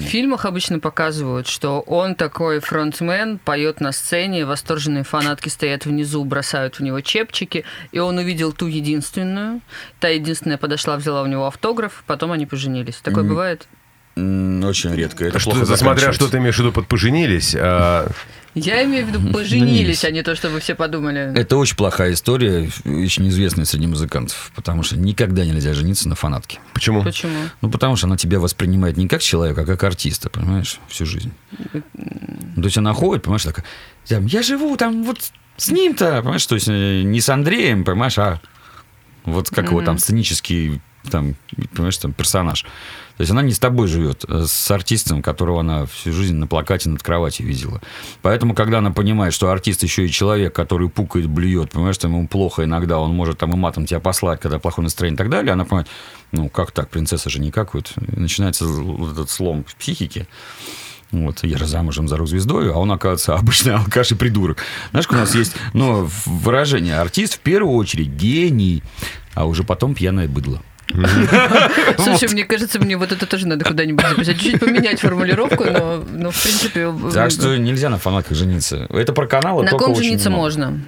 фильмах обычно показывают, что он такой фронтмен, поет на сцене, восторженные фанатки стоят внизу, бросают в него чепчики, и он увидел ту единственную. Та единственная подошла, взяла у него автограф, потом они поженились. Такое бывает? Очень редко. Это плохо Смотря заканчивается. что ты имеешь в виду под «поженились». Я имею в виду поженились, а не то, чтобы все подумали. Это очень плохая история, очень известная среди музыкантов, потому что никогда нельзя жениться на фанатке. Почему? Почему? Ну, потому что она тебя воспринимает не как человека, а как артиста, понимаешь, всю жизнь. То есть она ходит, понимаешь, такая, я живу там вот с ним-то, понимаешь, то есть не с Андреем, понимаешь, а вот как его там сценический, там, понимаешь, там персонаж. То есть она не с тобой живет, а с артистом, которого она всю жизнь на плакате над кроватью видела. Поэтому, когда она понимает, что артист еще и человек, который пукает, блюет, понимаешь, там ему плохо иногда, он может там и матом тебя послать, когда плохое настроение и так далее, она понимает, ну как так, принцесса же никак. Вот. И начинается вот этот слом в психике. Вот, я же замужем за рок-звездой, а он, оказывается, обычный алкаш и придурок. Знаешь, у нас есть выражение: артист в первую очередь гений, а уже потом пьяное быдло. Слушай, мне кажется, мне вот это тоже надо куда-нибудь записать. Чуть-чуть поменять формулировку, но в принципе... Так что нельзя на фанатках жениться. Это про каналы. На ком жениться можно?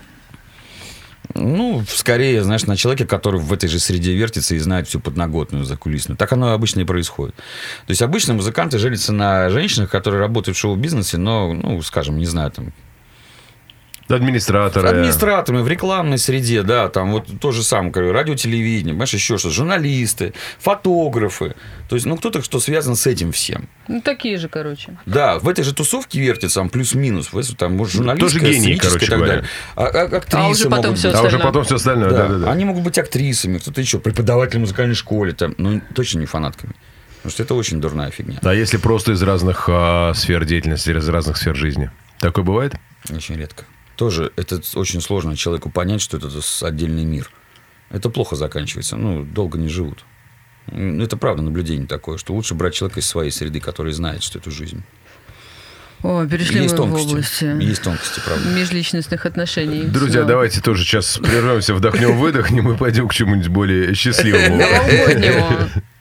Ну, скорее, знаешь, на человеке, который в этой же среде вертится и знает всю подноготную закулисную. Так оно обычно и происходит. То есть обычно музыканты женятся на женщинах, которые работают в шоу-бизнесе, но, ну, скажем, не знаю, там... Администраторами в рекламной среде, да, там вот то же самое, радио, телевидение, понимаешь, еще что-то, журналисты, фотографы, то есть, ну, кто-то, кто связан с этим всем. Ну, такие же, короче. Да, в этой же тусовке вертится, там, плюс-минус, там, может, журналистская, тоже гений, короче, и так далее. Актрисы а уже потом все остальное. А уже потом все остальное, да. Они могут быть актрисами, кто-то еще, преподаватель в музыкальной школе, там, ну, точно не фанатками. Потому что это очень дурная фигня. А если просто из разных сфер деятельности, из разных сфер жизни? Такое бывает? Очень редко. Тоже это очень сложно человеку понять, что это отдельный мир. Это плохо заканчивается, ну, долго не живут. Это правда наблюдение такое, что лучше брать человека из своей среды, который знает, что это жизнь. О, перешли мы в область Есть тонкости, правда. межличностных отношений. Друзья, давайте тоже сейчас прервемся, вдохнем, выдохнем и пойдем к чему-нибудь более счастливому. Новогоднему.